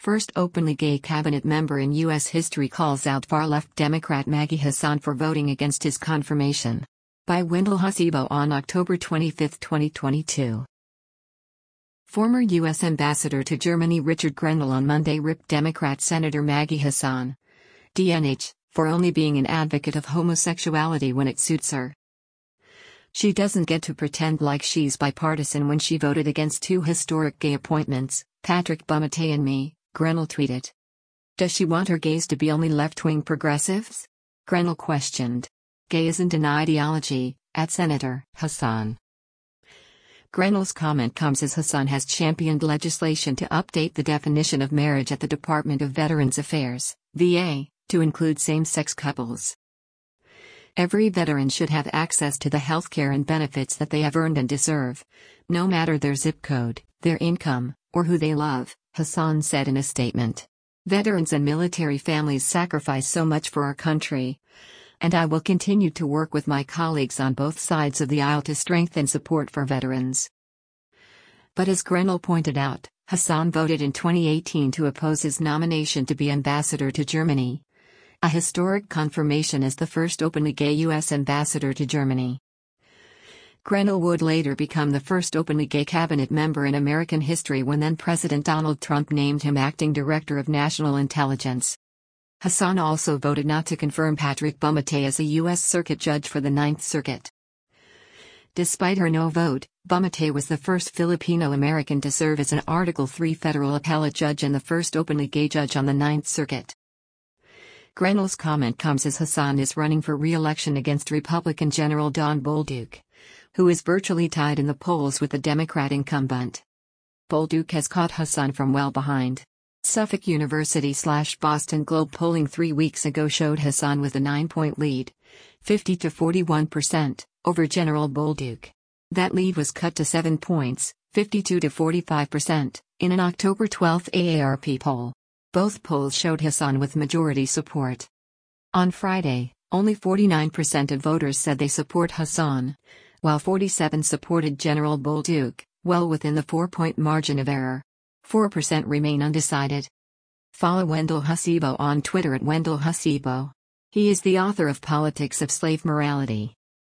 First openly gay cabinet member in U.S. history calls out far-left Democrat Maggie Hassan for voting against his confirmation. By Wendell Husibo on October 25, 2022. Former U.S. Ambassador to Germany Richard Grenell on Monday ripped Democrat Senator Maggie Hassan, DNH, for only being an advocate of homosexuality when it suits her. She doesn't get to pretend like she's bipartisan when she voted against two historic gay appointments, Patrick Bumatay and me, Grenell tweeted. Does she want her gays to be only left-wing progressives? Grenell questioned. Gay isn't an ideology, at Senator Hassan. Grenell's comment comes as Hassan has championed legislation to update the definition of marriage at the Department of Veterans Affairs, VA, to include same-sex couples. Every veteran should have access to the health care and benefits that they have earned and deserve, no matter their zip code, their income, or who they love, Hassan said in a statement. Veterans and military families sacrifice so much for our country, and I will continue to work with my colleagues on both sides of the aisle to strengthen support for veterans. But as Grenell pointed out, Hassan voted in 2018 to oppose his nomination to be ambassador to Germany, a historic confirmation as the first openly gay U.S. ambassador to Germany. Grenell would later become the first openly gay cabinet member in American history when then-President Donald Trump named him acting director of national intelligence. Hassan also voted not to confirm Patrick Bumatay as a U.S. Circuit Judge for the Ninth Circuit. Despite her no vote, Bumatay was the first Filipino-American to serve as an Article III federal appellate judge and the first openly gay judge on the Ninth Circuit. Grenell's comment comes as Hassan is running for re-election against Republican General Don Bolduc, who is virtually tied in the polls with the Democrat incumbent. Bolduc has caught Hassan from well behind. Suffolk University/Boston Globe polling 3 weeks ago showed Hassan with a 9-point lead, 50 to 41%, over General Bolduc. That lead was cut to 7 points, 52 to 45%, in an October 12 AARP poll. Both polls showed Hassan with majority support. On Friday, only 49% of voters said they support Hassan, while 47% supported General Bolduc, well within the 4-point margin of error. 4% remain undecided. Follow Wendell Husibo on Twitter at Wendell Husibo. He is the author of Politics of Slave Morality.